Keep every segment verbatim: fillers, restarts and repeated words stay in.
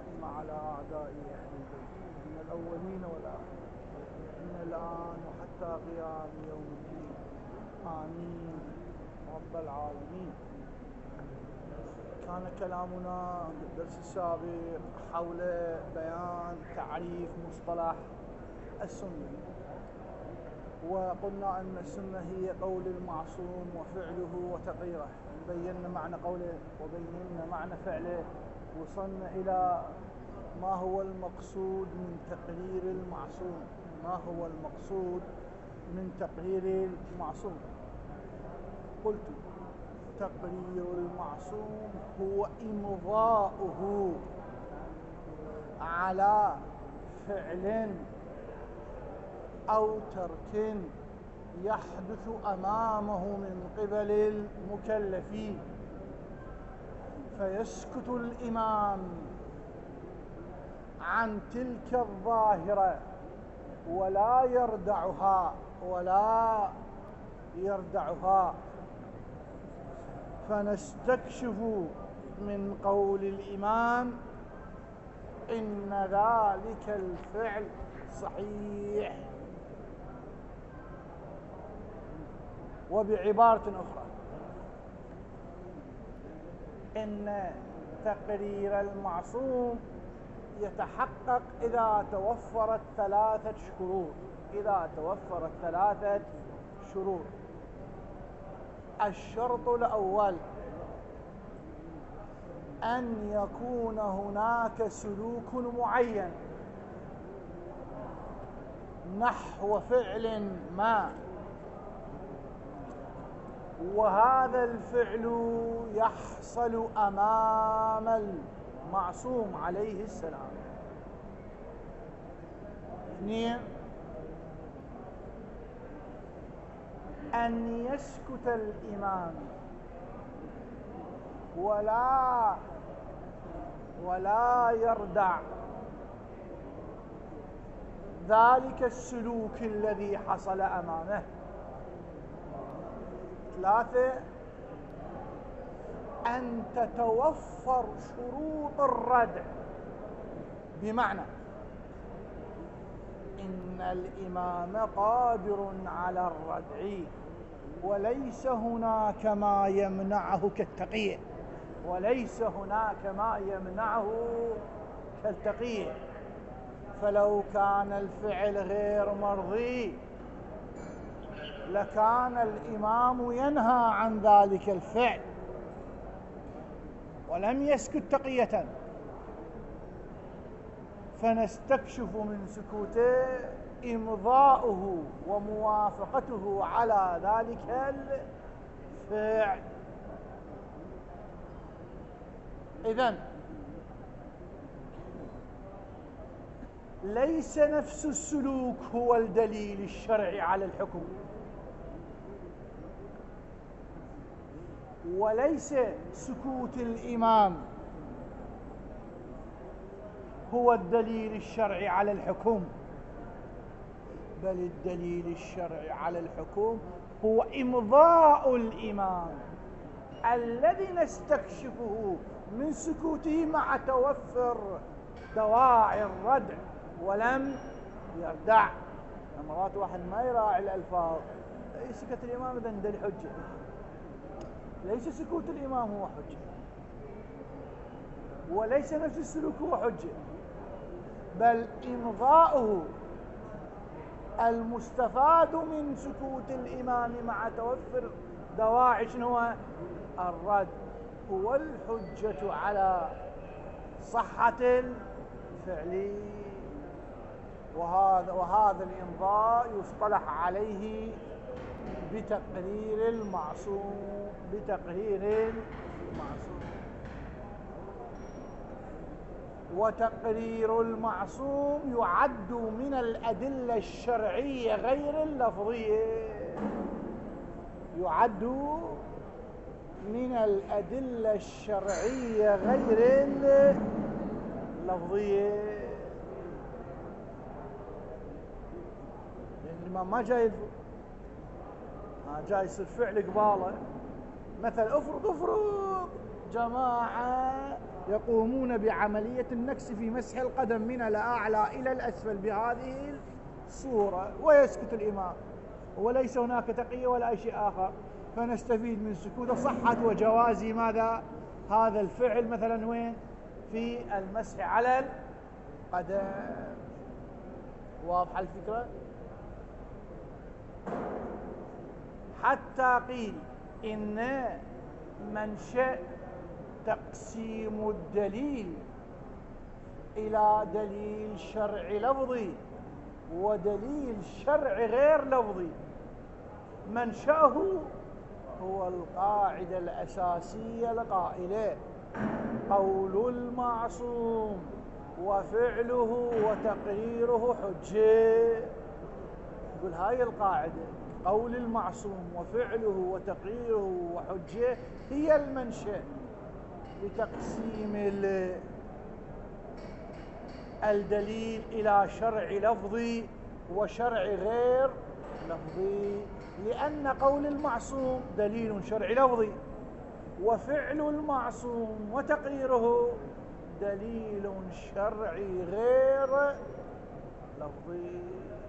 اللهم على أعدائي أهل البيت من الأولين والآخرين من الآن وحتى قيام يوم الدين آمين رب العالمين. كان كلامنا في الدرس السابق حول بيان تعريف مصطلح السنة، وقلنا أن السنة هي قول المعصوم وفعله وتقريره. بينا معنى قوله وبينا معنى فعله، وصلنا إلى ما هو المقصود من تقرير المعصوم. ما هو المقصود من تقرير المعصوم؟ قلت تقرير المعصوم هو إمضاؤه على فعل أو ترك يحدث أمامه من قبل المكلفين، فيسكت الإمام عن تلك الظاهرة ولا يردعها ولا يردعها فنستكشف من قول الإمام إن ذلك الفعل صحيح. وبعبارة أخرى، إن تقرير المعصوم يتحقق إذا توفرت ثلاثة شروط. إذا توفرت ثلاثة شروط: الشرط الأول أن يكون هناك سلوك معين نحو فعل ما، وهذا الفعل يحصل أمام المعصوم عليه السلام. اثنين، أن يسكت الإمام ولا ولا يردع ذلك السلوك الذي حصل أمامه. ثلاثة، أن تتوفر شروط الردع، بمعنى إن الإمام قادر على الردع وليس هناك ما يمنعه كالتقية، وليس هناك ما يمنعه كالتقية. فلو كان الفعل غير مرضي لكان الإمام ينهى عن ذلك الفعل ولم يسكت تقية، فنستكشف من سكوته إمضاؤه وموافقته على ذلك الفعل. إذن ليس نفس السلوك هو الدليل الشرعي على الحكم، وليس سكوت الإمام هو الدليل الشرعي على الحكم، بل الدليل الشرعي على الحكم هو إمضاء الإمام الذي نستكشفه من سكوته مع توفر دواعي الردع ولم يردع. مرات واحد ما يراعي الألفاظ، سكت الإمام إذن دليل حجة. ليس سكوت الإمام هو حجة، وليس نفس السلوك هو حجة، بل إمضاؤه المستفاد من سكوت الإمام مع توفر دواعي شنو هو الرد هو الحجة على صحة الفعل. وهذا وهذا الإمضاء يصطلح عليه بتقرير المعصوم. بتقرير المعصوم. وتقرير المعصوم يعد من الأدلة الشرعية غير اللفظية. يعد من الأدلة الشرعية غير اللفظية. لأن الإمام ما جاي ما جاي يصير فعل قباله. مثلا افرض افرض جماعة يقومون بعملية النكس في مسح القدم من الأعلى إلى الأسفل بهذه الصورة، ويسكت الإمام وليس هناك تقية ولا أي شيء آخر، فنستفيد من سكوت صحة وجواز ماذا هذا الفعل مثلا وين في المسح على القدم. واضحة الفكرة؟ حتى قيل إن منشأ تقسيم الدليل إلى دليل شرعي لفظي ودليل شرعي غير لفظي، منشأه هو القاعدة الأساسية القائلة قول المعصوم وفعله وتقريره حجة. يقول هاي القاعدة قول المعصوم وفعله وتقريره وحجة هي المنشأ لتقسيم الدليل إلى شرع لفظي وشرع غير لفظي، لأن قول المعصوم دليل شرعي لفظي، وفعل المعصوم وتقريره دليل شرعي غير لفظي.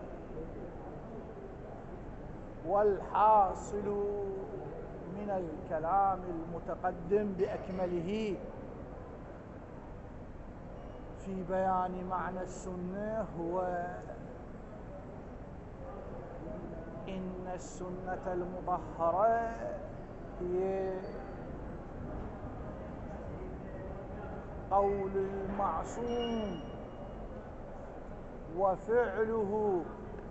والحاصل من الكلام المتقدم بأكمله في بيان معنى السنة هو إن السنة المطهرة هي قول المعصوم وفعله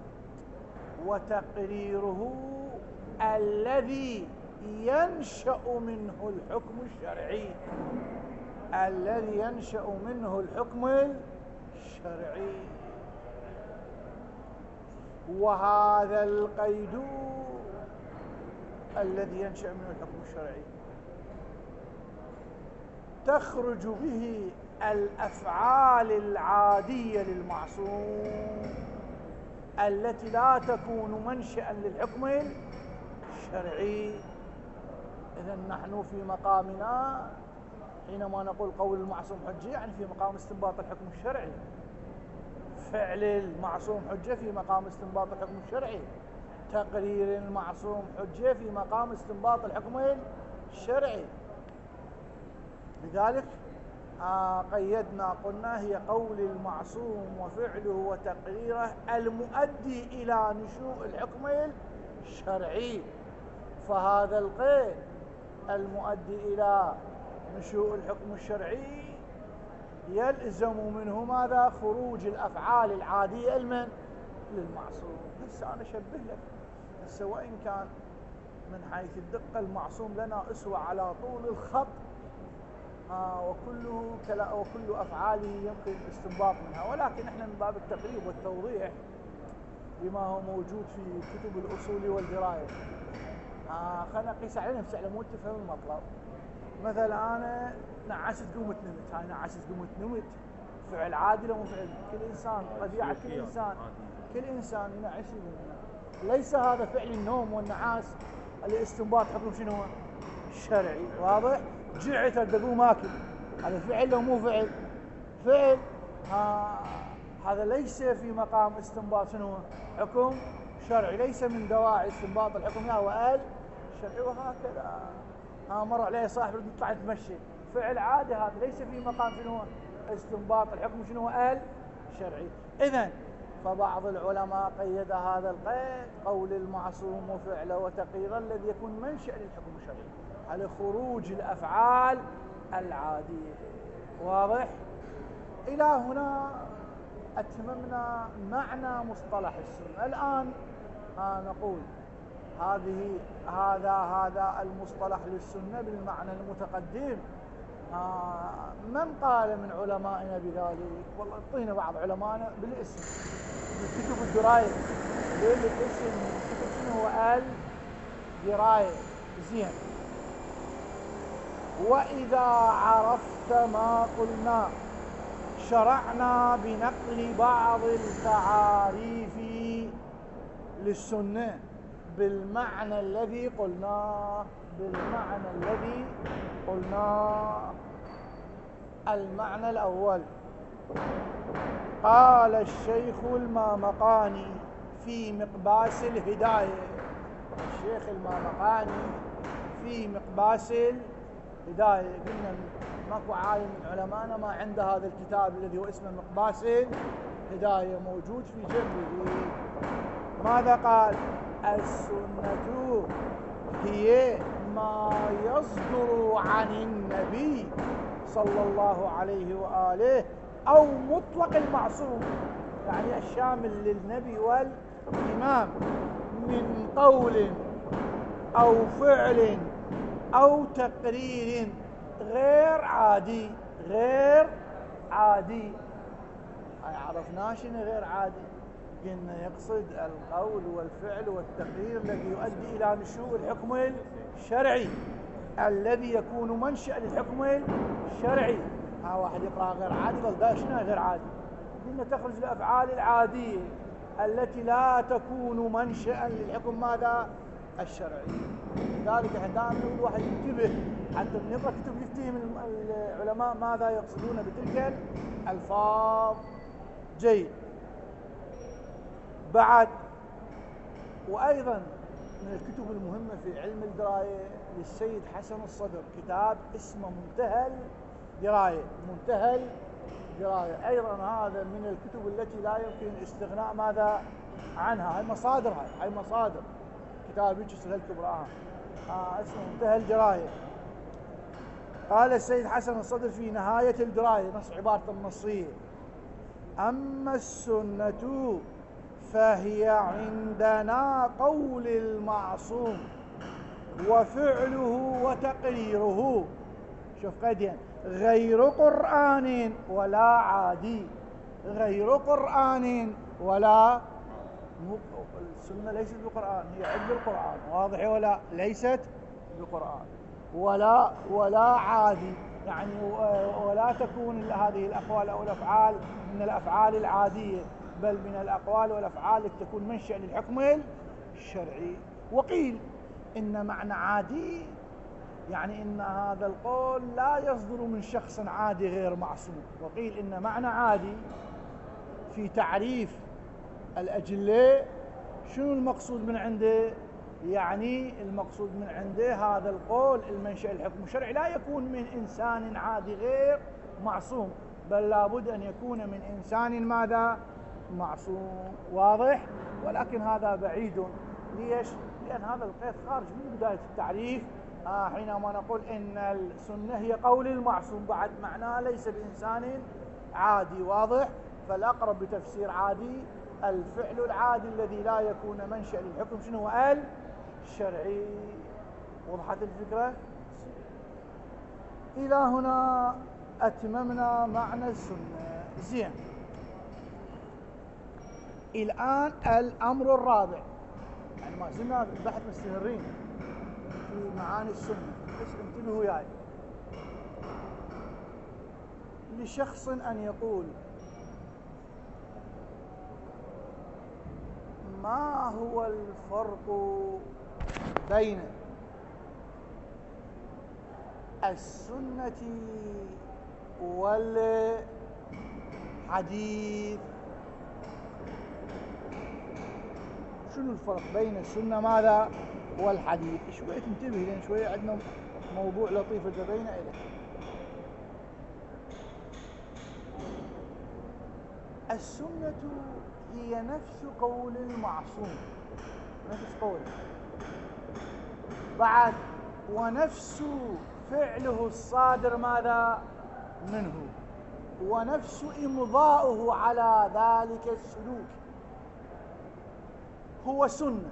وتقريره الذي ينشأ منه الحكم الشرعي، الذي ينشأ منه الحكم الشرعي. وهذا القيد الذي ينشأ منه الحكم الشرعي تخرج به الأفعال العادية للمعصوم التي لا تكون منشأ للحكم الشرعي. إذن نحن في مقامنا حينما نقول قول المعصوم حجة يعني في مقام استنباط الحكم الشرعي، فعل المعصوم حجة في مقام استنباط الحكم الشرعي، تقرير المعصوم حجة في مقام استنباط الحكم الشرعي. لذلك آه قيدنا قلنا هي قول المعصوم وفعله وتقريره المؤدي إلى نشوء الحكم الشرعي. فهذا القيد المؤدي إلى نشوء الحكم الشرعي يلزم منه ماذا؟ خروج الأفعال العادية المن للمعصوم. هسه أنا أشبه لك هسه وإن كان من حيث الدقة المعصوم لنا أسوة على طول الخط آه وكله كلا وكل أفعاله يمكن الاستنباط منها، ولكن احنا من باب التقريب والتوضيح لما هو موجود في كتب الأصول والدراية آه خلينا نقيس على نفس على مود تفهم المطلب. مثلا أنا نعست قومت نمت، هاي نعست قومت نمت فعل عادي لو فعل كل إنسان، طبيعة كل إنسان كل إنسان ينعس يقوم. ليس هذا فعل النوم والنعاس الاستنباط حكم شنو هو؟ الشرعي. واضح؟ جعت تقوم اكل، هذا فعل لو مو فعل؟ فعل. ها هذا ليس في مقام استنباط شنو هو؟ حكم شرعي، ليس من دواعي استنباط الحكم يا وقال الشرعي. وهكذا ها مر عليه صاحب نطلع نتمشى، فعل عادي هذا ليس في مقام شنو هو؟ استنباط الحكم شنو هو؟ قال شرعي. اذن فبعض العلماء قيد هذا القيد قول المعصوم وفعله وتقريره الذي يكون منشأ للحكم الشرعي على خروج الأفعال العادية. واضح؟ إلى هنا أتممنا معنى مصطلح السنة. الآن ها نقول هذه هذا هذا المصطلح للسنة بالمعنى المتقدم ها من قال من علمائنا بذلك؟ والله اعطينا بعض علمائنا بالاسم بالكتب الدراية بالاسم الكتب شنو هو؟ الدراية. زين. وإذا عرفت ما قلنا شرعنا بنقل بعض التعاريف للسنة بالمعنى الذي قلناه بالمعنى الذي قلناه. المعنى الأول: قال الشيخ المامقاني في مقباس الهداية. الشيخ المامقاني في مقباس الهداية، قلنا ماكو عالم من علمائنا ما عنده هذا الكتاب الذي هو اسمه مقباس الهداية، موجود في جنبه. ماذا قال؟ السنة هي ما يصدر عن النبي صلى الله عليه وآله أو مطلق المعصوم، يعني الشامل للنبي والإمام، من قول أو فعل أو تقرير غير عادي. غير عادي عرفناه شنو غير عادي؟ قلنا يقصد القول والفعل والتقرير الذي يؤدي إلى نشوء الحكم الشرعي، الذي يكون منشأ للحكم الشرعي. ها واحد يقرأ غير عادي قال ده شنو غير عادي؟ قلنا تخرج الأفعال العادية التي لا تكون منشأ للحكم ماذا؟ الشرعي. لذلك احنا دائما نقول واحد ينتبه حتى من يقرأ كتب يفتهم العلماء ماذا يقصدون بتلك الألفاظ. جيد. بعد، وأيضا من الكتب المهمة في علم الدراية للسيد حسن الصدر كتاب اسمه منتهى الدراية. منتهى الدراية أيضا هذا من الكتب التي لا يمكن الاستغناء ماذا عنها. هاي مصادر، هاي هاي مصادر كتاب يجسد الكبرى آه اسمه منتهى الدراية. قال السيد حسن الصدر في نهاية الدراية، نص عبارة النصية: أما السنة فهي عندنا قول المعصوم وفعله وتقريره، شوف قيدين، غير قرآن ولا عادي. غير قرآن ولا السنة ليست بقرآن، هي عند القرآن، واضح ولا؟ ليست بقرآن ولا ولا عادي، يعني ولا تكون هذه الأقوال أو الأفعال من الأفعال العادية، بل من الأقوال والأفعال التي تكون منشأ للحكم الشرعي. وقيل إن معنى عادي يعني إن هذا القول لا يصدر من شخص عادي غير معصوم. وقيل إن معنى عادي في تعريف الأجلة شنو المقصود من عنده؟ يعني المقصود من عنده هذا القول المنشأ الحكم الشرعي لا يكون من إنسان عادي غير معصوم، بل لابد أن يكون من إنسان ماذا؟ معصوم. واضح؟ ولكن هذا بعيد. ليش؟ لأن هذا القيد خارج من بداية التعريف. آه حينما نقول إن السنة هي قول المعصوم، بعد معناه ليس بإنسان عادي. واضح؟ فالأقرب بتفسير عادي الفعل العادي الذي لا يكون منشأ للحكم شنو هو؟ الشرعي. وضحت الفكرة؟ إلى هنا أتممنا معنى السنة. زين، الآن الأمر الرابع، يعني ما زلنا البحث مستمرين في معاني السنة، بس انتبهوا وياي. لشخص أن يقول ما هو الفرق بين السنة والحديث؟ شنو الفرق بين السنة ماذا والحديث؟ شوية تنتبه لأن شوية عندنا موضوع لطيف انتبهنا إليه. السنة هي نفس قول المعصوم، نفس قول، بعد ونفس فعله الصادر ماذا منه، ونفس إمضاؤه على ذلك السلوك هو سنة.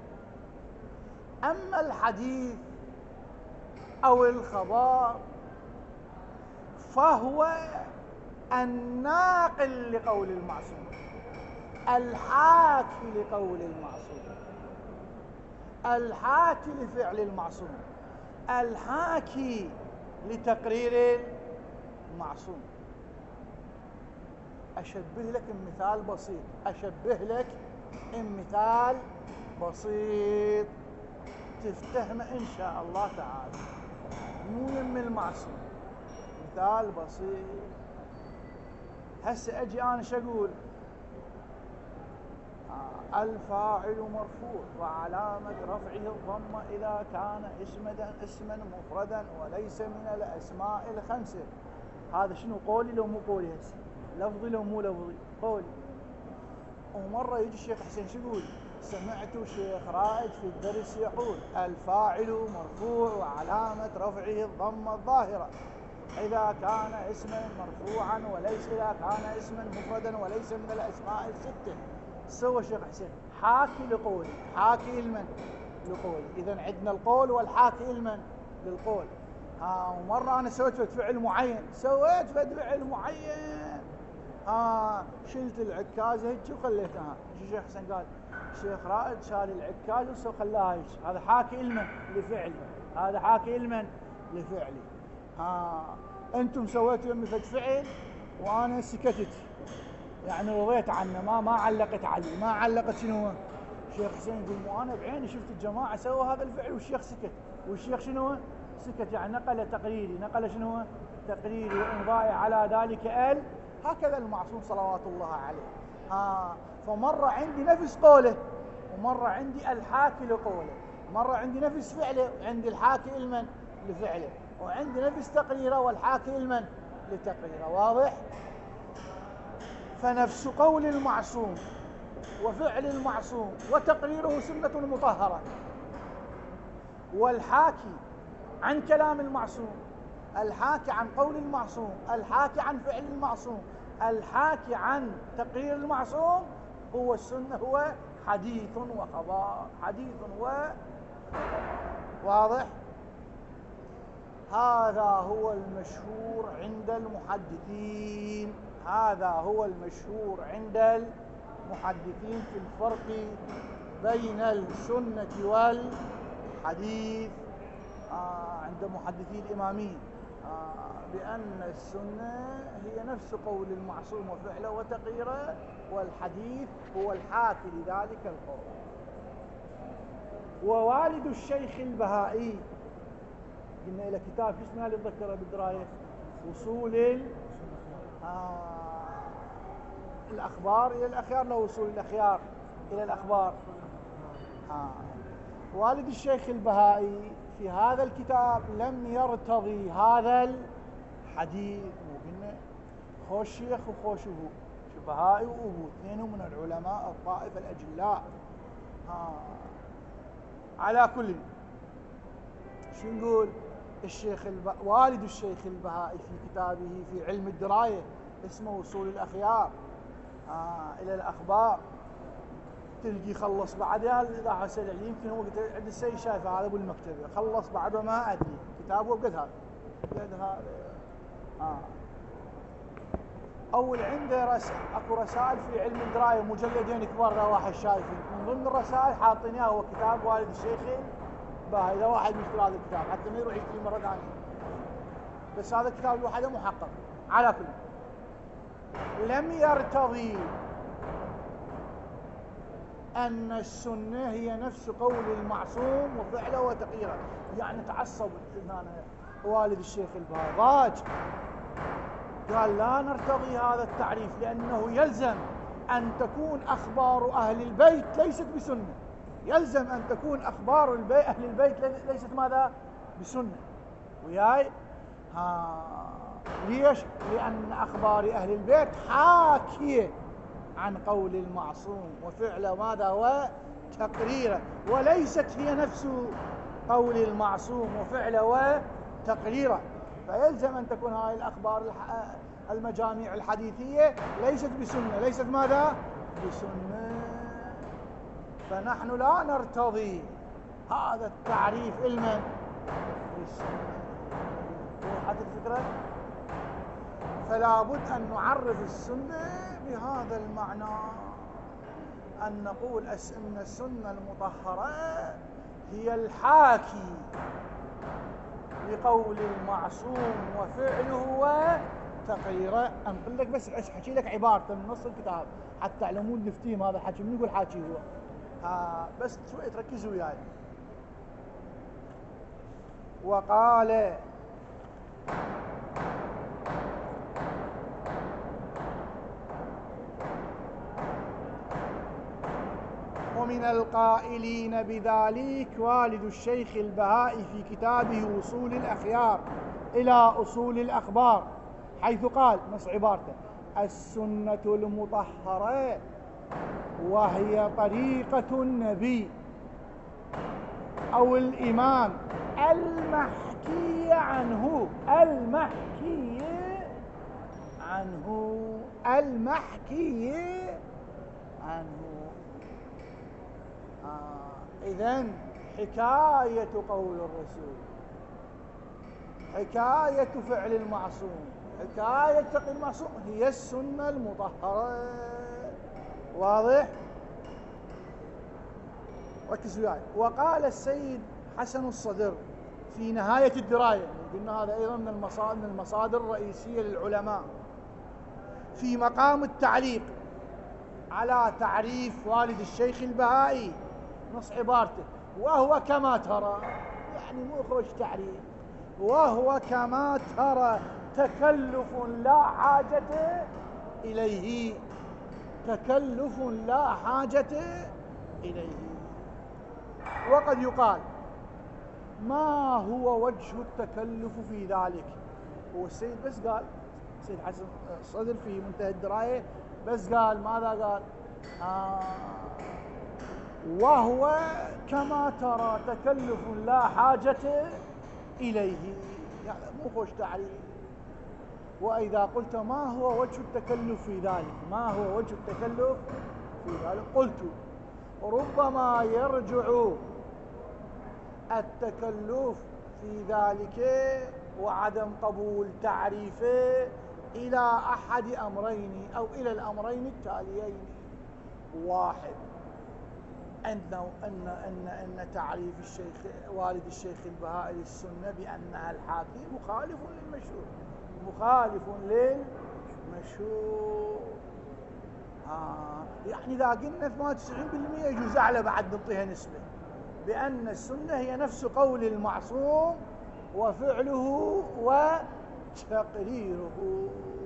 أما الحديث أو الخبر فهو الناقل لقول المعصوم، الحاكي لقول المعصوم، الحاكي لفعل المعصوم، الحاكي لتقرير المعصوم. أشبه لك مثال بسيط، أشبه لك مثال بسيط تفتهمه إن شاء الله تعالى، مو يم المعصوم. مثال بسيط. هسه أجي أنا شو أقول؟ آه الفاعل مرفوع وعلامة رفعه الضمة إذا كان اسما اسما مفردا وليس من الأسماء الخمسة. هذا شنو قولي لو مو قولي؟ هسه لفظي لو مو لفظي؟ قولي. ومرة يجي الشيخ حسين شو يقول؟ سمعت شيخ رائد في الدرس يقول الفاعل مرفوع وعلامة رفعه الضمة الظاهرة إذا كان اسما مرفوعا وليس إذا كان اسما مفردا وليس من الأسماء الستة. سوى الشيخ حسين حاكي لقولي، حاكي لمن؟ لقولي. إذا عندنا القول والحاكي لمن؟ للقول. ها ومرة أنا سويت فعل معين، سويت فعل معين ها شلت العكازة هيك وخليتها. الشيخ حسين قال الشيخ رائد شال العكازة وخلاها هيك، هذا حاكي لمن؟ لفعلي. هذا حاكي لمن؟ لفعلي. ها أنتم سويتوا يمي فد فعل وأنا سكتت، يعني رضيت عنه، ما ما علقت عليه، ما علقت شنو؟ الشيخ حسين يقول مو أنا بعيني شفت الجماعة سووا هذا الفعل والشيخ سكت، والشيخ شنو؟ سكت، يعني نقل تقريري، نقل شنو؟ تقريري وإمضائي على ذلك ال. هكذا المعصوم صلوات الله عليه. ها فمرة عندي نفس قوله ومرة عندي الحاكي لقوله، مرة عندي نفس فعله وعندي الحاكي لمن؟ لفعله، وعندي نفس تقريره والحاكي لمن؟ لتقريره. واضح؟ فنفس قول المعصوم وفعل المعصوم وتقريره سنة مطهرة، والحاكي عن كلام المعصوم، الحاكي عن قول المعصوم، الحاكي عن فعل المعصوم، الحاكي عن تقرير المعصوم هو السنة، هو حديث وخبر، حديث و واضح؟ هذا هو المشهور عند المحدثين، هذا هو المشهور عند المحدثين في الفرق بين السنة والحديث. آه عند محدثي الإمامين آه بأن السنة هي نفس قول المعصوم وفعله وتقريره، والحديث هو الحاكي لذلك القول. ووالد الشيخ البهائي قلنا إلى كتاب شو اسمه اللي تذكره بالدراية؟ وصول ال آه الأخبار إلى الأخيار، لو وصول الأخيار إلى الأخبار. آه. والد الشيخ البهائي في هذا الكتاب لم يرتضي هذا الحديث. وقلنا خوش شيخ وخوش أبو، بهائي وأبو اثنين من العلماء الطائفة الأجلاء. آه. على كل شو نقول؟ الشيخ الب... والد الشيخ البهائي في كتابه في علم الدراية اسمه وصول الأخيار آه إلى الأخبار، تلقي خلص بعدها إذا حسن لي يمكن هو عند السيد شايفه هذا أبو المكتبة خلص بعده ما أدري كتابه بقد هذا بقد هذا آه. أول عنده رس... أكو رسائل في علم الدراية مجلدين كبار واحد شايفين، من ضمن الرسائل حاطين إياه هو كتاب والد الشيخ البهائي. إذا واحد يشتري هذا الكتاب حتى ما يروح يشتري مرة ثانية، بس هذا الكتاب الواحد محقق. على كل لم يرتضي أن السنة هي نفس قول المعصوم وفعله وتقريره، يعني تعصب هنا والد الشيخ البهائي ضاج، قال لا نرتضي هذا التعريف لأنه يلزم أن تكون أخبار أهل البيت ليست بسنة، يلزم أن تكون أخبار البيت أهل البيت ليست ماذا؟ بسنة. وياي ها ليش؟ لأن أخبار أهل البيت حاكية عن قول المعصوم وفعل ماذا؟ وتقريره، وليست هي نفس قول المعصوم وفعل وتقريره، فيلزم أن تكون هذه الأخبار المجاميع الحديثية ليست بسنة، ليست ماذا؟ بسنة. فنحن لا نرتضي هذا التعريف علما بالسنة. وضحت الفكرة؟ فلا بد أن نعرف السنة بهذا المعنى، أن نقول أن السنة المطهرة هي الحاكي لقول المعصوم وفعله وتقريره. أنقل لك بس أحكي لك عبارة من نص الكتاب حتى تعلمون نفتيم هذا الحكي من يقول حاكي هو. ها بس شوي تركزوا وياي. وقال ومن القائلين بذلك والد الشيخ البهائي في كتابه وصول الأخيار إلى أصول الأخبار، حيث قال نص عبارته: السنة المطهرة وهي طريقة النبي أو الإمام المحكي عنه المحكي عنه المحكي عنه. آه. إذن حكاية قول الرسول، حكاية فعل المعصوم، حكاية فعل المعصوم هي السنة المطهرة. واضح؟ ركزوا وياي. وقال السيد حسن الصدر في نهاية الدراية، قلنا هذا أيضا من المصادر, من المصادر الرئيسية للعلماء في مقام التعليق على تعريف والد الشيخ البهائي، نص عبارته: وهو كما ترى، يعني مو خوش تعريف، وهو كما ترى تكلف لا حاجة إليه، تكلف لا حاجة إليه. وقد يقال: ما هو وجه التكلف في ذلك؟ هو السيد بس قال، السيد حسن الصدر في منتهى الدراية بس قال ماذا قال؟ آه وهو كما ترى تكلف لا حاجة إليه، يعني مو خوش تعريف. وإذا قلت ما هو وجه التكلف في ذلك، ما هو وجه التكلف في ذلك؟ قلت ربما يرجع التكلف في ذلك وعدم قبول تعريفه إلى أحد أمرين أو إلى الأمرين التاليين: واحد، أن أن أن أن تعريف الشيخ والد الشيخ البهائي للسنة بأنها الحاكي مخالف للمشهور، مخالف للمشهور. آه يعني إذا قلنا ثمانية وتسعين بالمئة يجوز أعلى بعد نعطيها نسبة، بأن السنة هي نفس قول المعصوم وفعله وتقريره.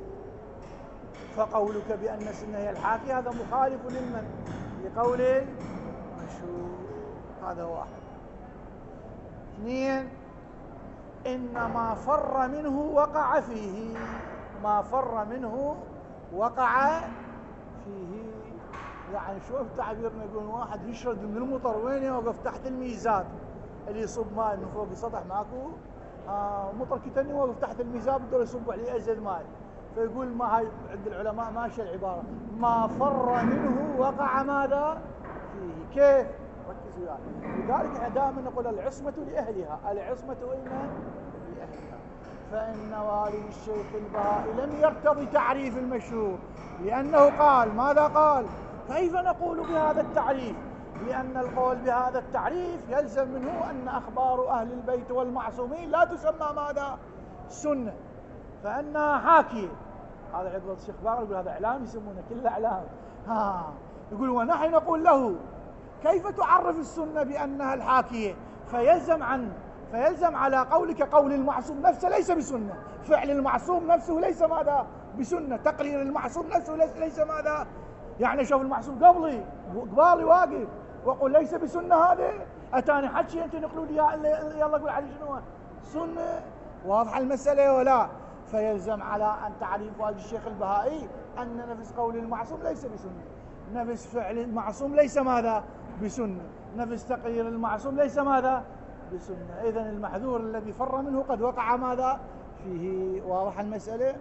فقولك بأن السنة هي الحاكي هذا مخالف للمن؟ لقول المشهور. هذا واحد. اثنين، إن ما فر منه وقع فيه، ما فر منه وقع فيه. يعني شوف تعبيرنا، يقول واحد يشرد من المطر وين يوقف؟ تحت الميزاب اللي يصب ماء من فوق السطح، ماكو آه مطر كتني واقف تحت الميزاب بدور يصب عليه ازيد ماء، فيقول ما هاي عند العلماء ماشيه العباره: ما فر منه وقع ماذا فيه. كيف؟ ركزوا وياي. لذلك احنا دائما نقول العصمه لاهلها، العصمه لمن؟ لاهلها. فان والد الشيخ البهائي لم يرتضي تعريف المشهور، لانه قال ماذا قال؟ كيف نقول بهذا التعريف؟ لأن القول بهذا التعريف يلزم منه أن أخبار أهل البيت والمعصومين لا تسمى ماذا؟ سنة، فإنها حاكية. هذا عبارة الشيخ باقر يقول هذا إعلام، يسمونه كله إعلام. ها يقول ونحن نقول له كيف تعرف السنة بأنها الحاكية؟ فيلزم عن فيلزم على قولك قول المعصوم نفسه ليس بسنة، فعل المعصوم نفسه ليس ماذا؟ بسنة، تقرير المعصوم نفسه ليس, ليس ماذا؟ يعني شوف المعصوم قبلي قبالي واقف وقل ليس بسنة، هذا أتاني حكي أنت نقولوا لي يلا قول علي شنو سنة. واضحة المسألة ولا؟ فيلزم على أن تعريف والد الشيخ البهائي أن نفس قول المعصوم ليس بسنة، نفس فعل المعصوم ليس ماذا؟ بسنة، نفس تقرير المعصوم ليس ماذا؟ بسنة. إذن المحذور الذي فر منه قد وقع ماذا؟ فيه. واضحة المسألة؟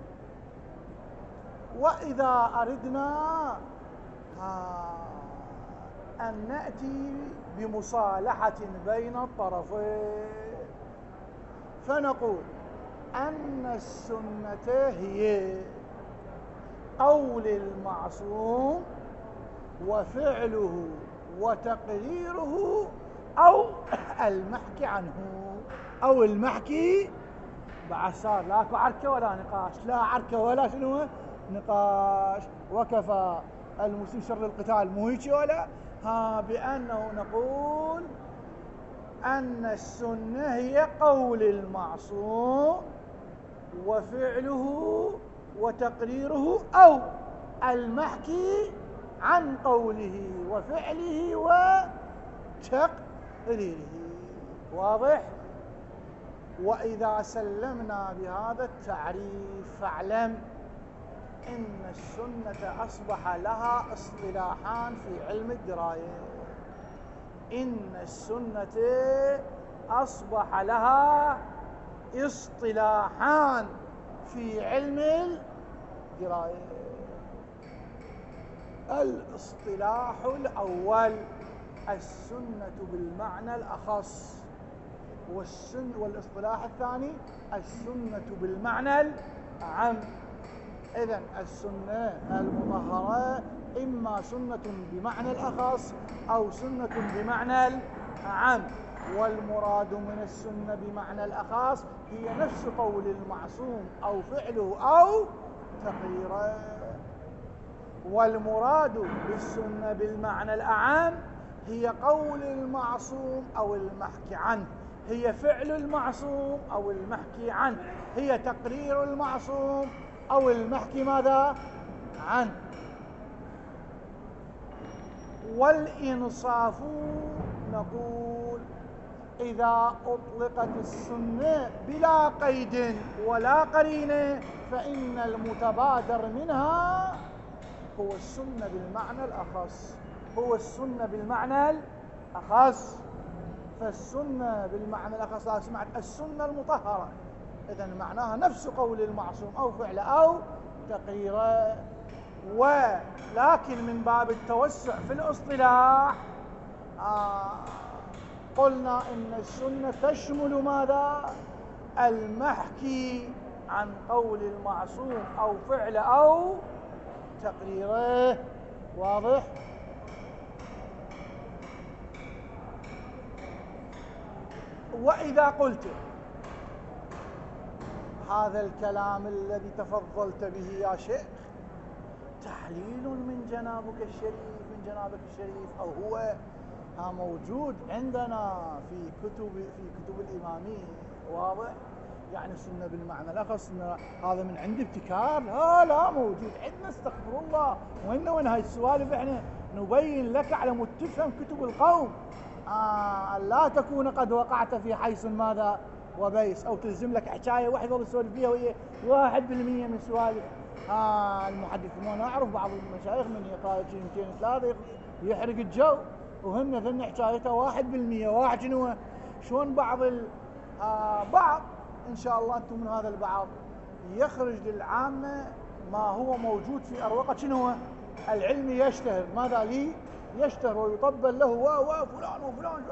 وإذا أردنا أن نأتي بمصالحة بين الطرفين فنقول أن السنة هي قول المعصوم وفعله وتقريره أو المحكي عنه، أو المحكي. بعد صار لاكو عركة ولا نقاش، لا عركة ولا شنو نقاش. وكفى المسلم شر القتال، مو هيك ولا؟ ها بأنه نقول أن السنة هي قول المعصوم وفعله وتقريره، أو المحكي عن قوله وفعله وتقريره. واضح؟ وإذا سلمنا بهذا التعريف فاعلم إن السنة أصبح لها اصطلاحان في علم الدراية. إن السنة أصبح لها اصطلاحان في علم الدراية. الاصطلاح الأول السنة بالمعنى الأخص، والسن والاصطلاح الثاني السنة بالمعنى العام. إذن السنة المطهرة إما سنة بمعنى الأخص أو سنة بمعنى العام، والمراد من السنة بمعنى الأخص هي نفس قول المعصوم أو فعله أو تقريره، والمراد بالسنة بالمعنى الأعم هي قول المعصوم أو المحكي عنه، هي فعل المعصوم أو المحكي عنه، هي تقرير المعصوم أو المحكي ماذا عنه. والإنصاف نقول إذا أطلقت السنة بلا قيد ولا قرينة فإن المتبادر منها هو السنة بالمعنى الأخص، هو السنة بالمعنى الأخص. فالسنة بالمعنى الأخص لا سمعت السنة المطهرة، إذن معناها نفس قول المعصوم أو فعله أو تقريره. ولكن من باب التوسع في الاصطلاح آه قلنا إن السنة تشمل ماذا؟ المحكي عن قول المعصوم أو فعله أو تقريره. واضح؟ وإذا قلت هذا الكلام الذي تفضلت به يا شيخ تحليل من جنابك الشريف من جنابك الشريف أو هو ها موجود عندنا في كتب في كتب الإمامية، واضح؟ يعني السنة بالمعنى الأخص هذا من عند ابتكار؟ لا لا موجود عندنا، استغفر الله. وين وين هاي السوالف احنا نبين لك على مود تفهم كتب القوم، آه لا تكون قد وقعت في حيث ماذا وبيس، او تلزم لك حكايه واحده وتسولف فيها وهي واحد بالمية من سوالف آه المحدثين. وانا اعرف بعض المشايخ من يقال يمكن ثلاثه يحرق الجو وهم ذن حكايته واحد بالمية واحد شنو شلون بعض آه بعض ان شاء الله انتم من هذا البعض يخرج للعامه ما هو موجود في اروقه شنو العلم يشتهر، ماذا لي يشتهر ويطبل له وفلان وفلان،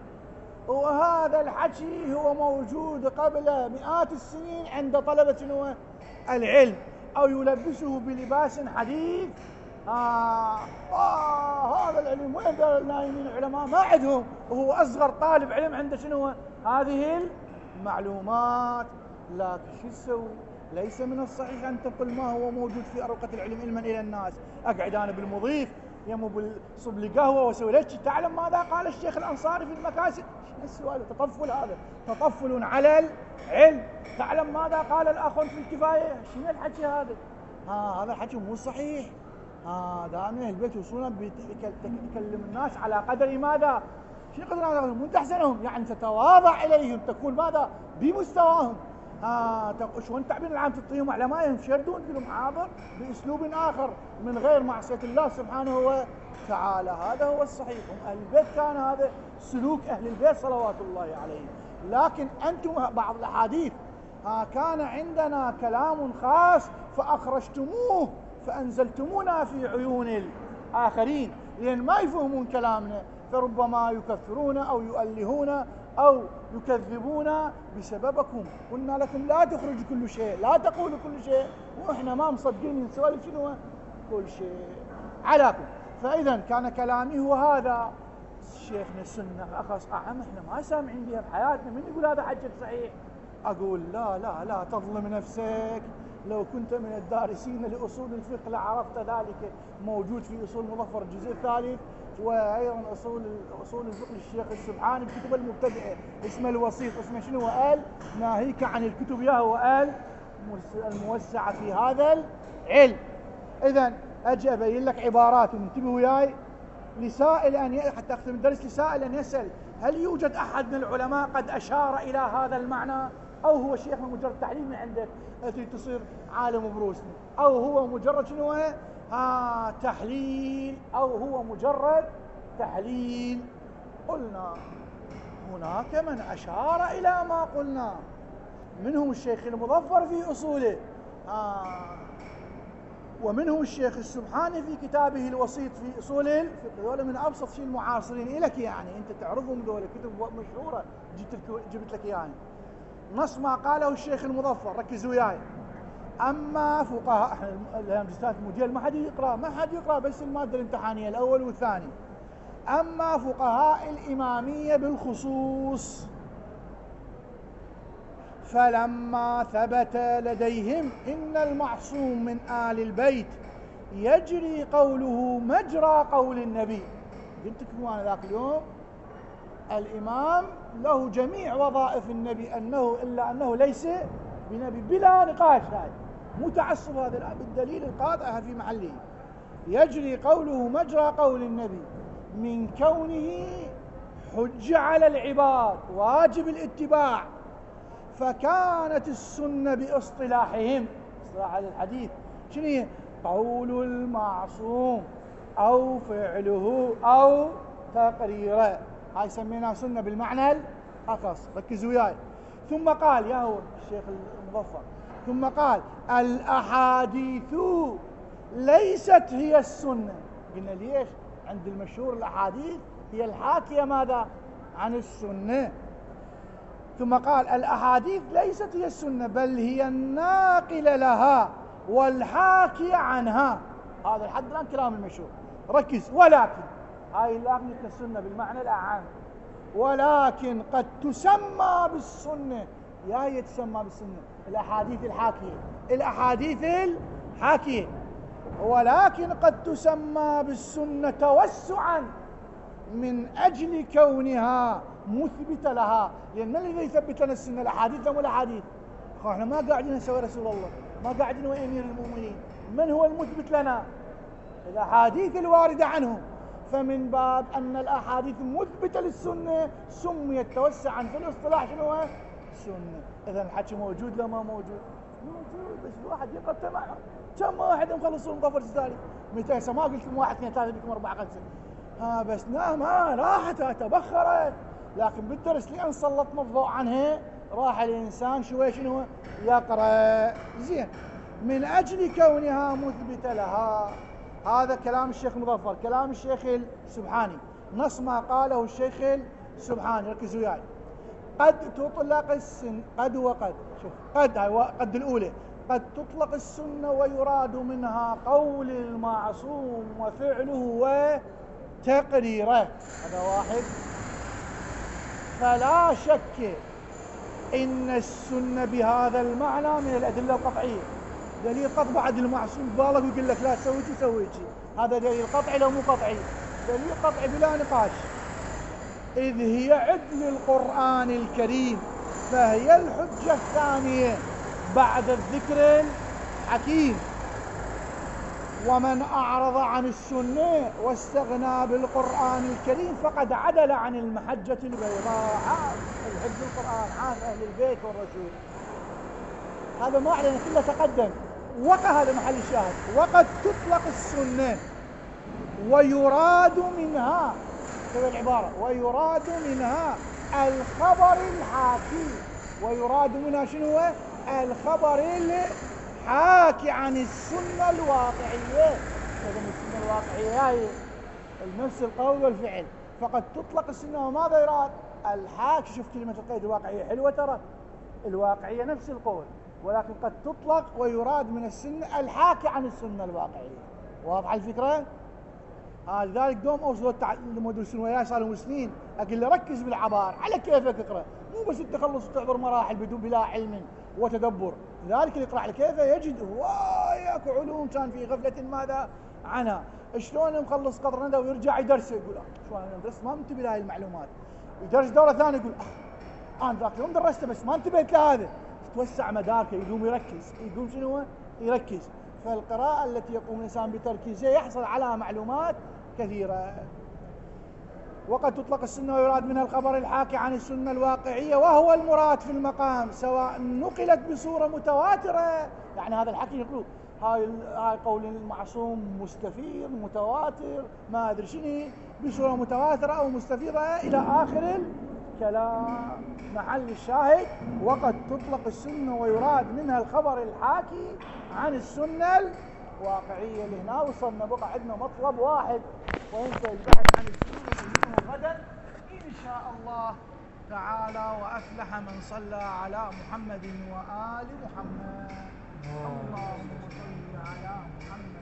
وهذا الحكي هو موجود قبل مئات السنين عند طلبة شنو العلم، أو يلبسه بلباس حديث. آه, آه هذا العلم وين النايمين العلماء ما عندهم، وهو أصغر طالب علم عنده شنو هذه المعلومات. لكن شو تسوي؟ ليس من الصحيح أن تقول ما هو موجود في أروقة العلم علما إلى الناس. أقعد أنا بالمضيف يمو بالصب لي قهوة وأسوي لك تعلم ماذا قال الشيخ الأنصاري في المكاسب؟ شو السؤال؟ تطفل هذا، تطفل على العلم. تعلم ماذا قال الأخ في الكفاية؟ شنو الحكي هذا؟ ها هذا الحكي مو صحيح. ها دائما أهل البيت يوصلون بيكلم الناس على قدر ماذا؟ شنو قدر هذا؟ مو تحزنهم، يعني تتواضع إليهم، تكون ماذا؟ بمستواهم. ها شلون تعبير العام تعطيهم علمائهم يردون لهم حاضر باسلوب اخر من غير معصيه الله سبحانه وتعالى. هذا هو الصحيح، هم اهل البيت كان هذا سلوك اهل البيت صلوات الله عليهم. لكن انتم بعض الاحاديث ها كان عندنا كلام خاص فاخرجتموه فانزلتمونا في عيون الاخرين لان ما يفهمون كلامنا، فربما يكفرون او يؤلهون أو يكذبون بسببكم. قلنا لكم لا تخرجوا كل شيء، لا تقولوا كل شيء، وإحنا ما مصدقين نسولف شنو كل شيء علىكم. فإذا كان كلامي هو هذا. شيخنا السنة أخص أعم إحنا ما سامعين بها بحياتنا، من يقول هذا حجك صحيح؟ أقول لا لا لا تظلم نفسك، لو كنت من الدارسين لأصول الفقه لعرفت ذلك، موجود في أصول مظفر الجزء الثالث وأيضا أصول أصول الفقه للشيخ السبحاني بكتب المبتدئة اسمه الوسيط، اسمه شنو؟ وقال ناهيك عن الكتب يا هو قال الموسعة في هذا العلم. إذن أجي أبين لك عبارات، انتبهوا وياي لسائل أن ي... حتى أختم الدرس، لسائل أن يسأل هل يوجد أحد من العلماء قد أشار إلى هذا المعنى، أو هو شيخ من مجرد تعليم من عندك التي تصير عالم بروسني، أو هو مجرد شنو ها تحليل، أو هو مجرد تحليل. قلنا هناك من أشار إلى ما قلنا، منهم الشيخ المظفر في أصوله، آه ومنهم الشيخ السبحاني في كتابه الوسيط في أصول الفقه. ذولا من أبسط شيء المعاصرين إلك، يعني أنت تعرفهم، ذولا كتب مشهورة جبت لك يعني. نص ما قاله الشيخ المظفر، ركزوا وياي. أما فقهاء، احنا الهمجستات الموديل ما حد يقرأ، ما حد يقرأ بس المادة الامتحانية الأول والثاني. أما فقهاء الإمامية بالخصوص فلما ثبت لديهم إن المعصوم من آل البيت يجري قوله مجرى قول النبي. قلت لكم أنا ذاك اليوم الإمام له جميع وظائف النبي، أنه إلا أنه ليس بنبي بلا نقاش، هذا مو تعصب، هذا بالدليل القاطع في محله. يجري قوله مجرى قول النبي من كونه حجة على العباد واجب الاتباع، فكانت السنة باصطلاحهم، اصطلاح الحديث شنو هي؟ قول المعصوم أو فعله أو تقريره، هاي سميناها سنة بالمعنى الأخص. ركزوا وياي. ثم قال يا هو الشيخ المظفر، ثم قال الأحاديث ليست هي السنة. قلنا ليش؟ عند المشهور الأحاديث هي الحاكية ماذا؟ عن السنة. ثم قال الأحاديث ليست هي السنة بل هي الناقلة لها والحاكية عنها. هذا لحد الآن كلام المشهور. ركز. ولكن هاي اللي السنة بالمعنى الأعم، ولكن قد تسمى بالسنة، يا هي تسمى بالسنة الأحاديث الحاكية، الأحاديث الحاكية، ولكن قد تسمى بالسنة توسعا من أجل كونها مثبتة لها. لأن من الذي يثبت لنا السنة؟ الأحاديث أم الأحاديث؟ احنا ما قاعدين نسوي رسول الله، ما قاعدين ويا أمير المؤمنين. من هو المثبت لنا؟ الأحاديث الواردة عنه. فمن باب أن الأحاديث مثبتة للسنة سميت توسعا في الاصطلاح شنو هو؟ السنة. إذا الحكي موجود لا ما موجود؟ موجود، بس الواحد يقرأ تمام. كم واحد مخلصون مظفر الزدالي؟ متى ما قلت لكم واحد اثنين ثلاثة بكم أربعة خمسة، ها بس لا ما راحت تبخرت، لكن بالدرس لأن سلطنا الضوء عنها راح الإنسان شوي شنو يقرأ زين من أجل كونها مثبتة لها. هذا كلام الشيخ المظفر. كلام الشيخ السبحاني نص ما قاله الشيخ السبحاني. ركزوا وياي. قد تطلق السن، قد وقد، شوف قد هاي قد الأولى، قد تطلق السنة ويراد منها قول المعصوم وفعله وتقريره. هذا واحد. فلا شك إن السنة بهذا المعنى من الأدلة القطعية. دليل قطع بعد المعصوم بالك ويقول لك لا تسوي شي سوي شي، هذا دليل قطعي لو مو قطعي؟ دليل قطعي بلا نقاش. إذ هي عدل القرآن الكريم فهي الحجة الثانية بعد الذكر الحكيم. ومن أعرض عن السنة واستغنى بالقرآن الكريم فقد عدل عن المحجة البيضاء. الحج القرآن عن أهل البيت والرسول. هذا ما علينا كله تقدم. وقع هذا محل الشاهد. وقد تطلق السنة ويراد منها، كذا العبارة، ويراد منها الخبر الحاكي. ويراد منها شنو هو؟ الخبر الحاكي عن السنة الواقعية. إذا السنة الواقعية هي نفس القول والفعل. فقد تطلق السنة وماذا يراد؟ الحاكي. شوف كلمة القيد الواقعية حلوة ترى، الواقعية نفس القول، ولكن قد تطلق ويراد من السنة الحاكي عن السنة الواقعية. واضح الفكرة؟ آه لذلك دوم أوصل المدرسين وياي صار لهم سنين أقول له ركز بالعبار على كيفك اقرأ، مو بس تخلص وتعبر مراحل بدون بلا علم وتدبر. لذلك اللي يقرأ على كيفه يجد هواي اكو علوم كان في غفلة ماذا عنها. شلون مخلص قطر ندى ويرجع يدرسه يقول آه شلون انا درست ما منتبه لهذه المعلومات، يدرس دوره ثانيه يقول آه انا ذاك اليوم درسته بس ما انتبهت لهذا، تتوسع مداركه يقوم يركز، يقوم شنو يركز. فالقراءة التي يقوم الإنسان بتركيزها يحصل على معلومات كثيرة. وقد تطلق السنة ويراد منها الخبر الحاكي عن السنة الواقعية وهو المراد في المقام، سواء نقلت بصورة متواترة، يعني هذا الحكي يقول هاي هاي قول المعصوم مستفيض متواتر ما أدري شنو بصورة متواترة أو مستفيضة إلى آخر الكلام. محل الشاهد وقد تطلق السنة ويراد منها الخبر الحاكي عن السنة الواقعية. لهنا وصلنا بقى عندنا مطلب واحد وينتهي البحث عن السنة غدا إن شاء الله تعالى. وأفلح من صلى على محمد وآل محمد. اللهم صل على محمد.